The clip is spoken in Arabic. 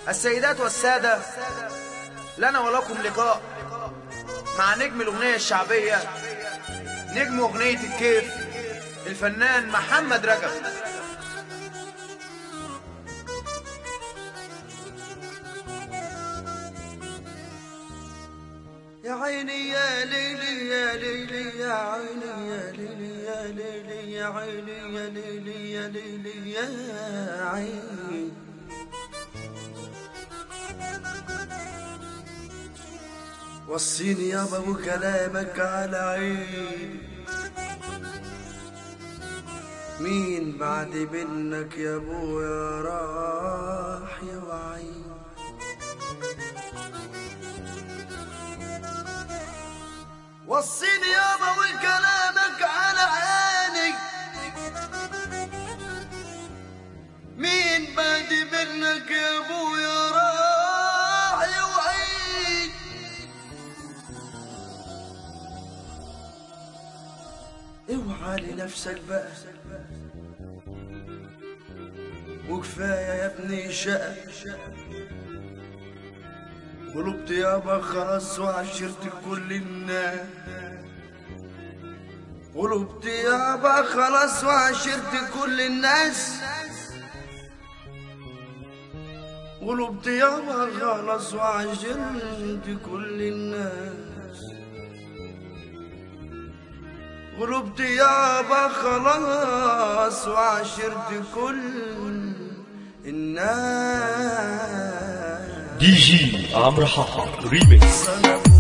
السيدات والسادة، لنا ولكم لقاء مع نجم الأغنية الشعبية، نجم أغنية الكيف، الفنان محمد رجب. يا عيني يا ليلي يا ليلي يا عيني يا ليلي يا ليلي يا عيني يا ليلي يا ليلي يا عيني، وصيني يابا وكلامك على عيني، مين بعد منك يا ابويا راح يا وعيني، وصيني يابا وكلامك على عيني، مين بعد منك يا ابويا راح يوعيك، اوعى لنفسك بقى وكفايه يا ابني شقة، قلوبت يابا خلاص وعشرت كل الناس، قلوبت يابا خلاص وعشرت كل الناس، قلوبت يابا خلاص وعشرت كل الناس، قلوبت يابا خلاص وعشرت كل الناس. دي جي عمرو حاحة ريميكس.